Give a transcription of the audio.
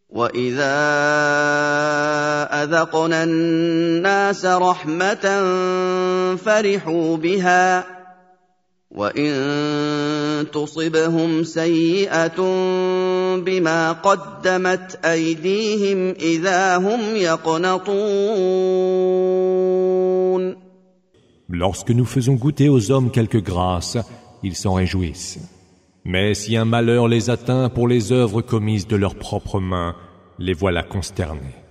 وَإِذَا أَذَقْنَا النَّاسَ رَحْمَةً فَرِحُوا بِهَا وَإِن تُصِبْهُمْ سَيِّئَةٌ بِمَا قَدَّمَتْ أَيْدِيهِمْ إِذَا هُمْ يَقْنَطُونَ. Lorsque nous faisons goûter aux hommes quelque grâce, ils s'en réjouissent. Mais si un malheur les atteint pour les œuvres commises de leurs propres mains, les voilà consternés.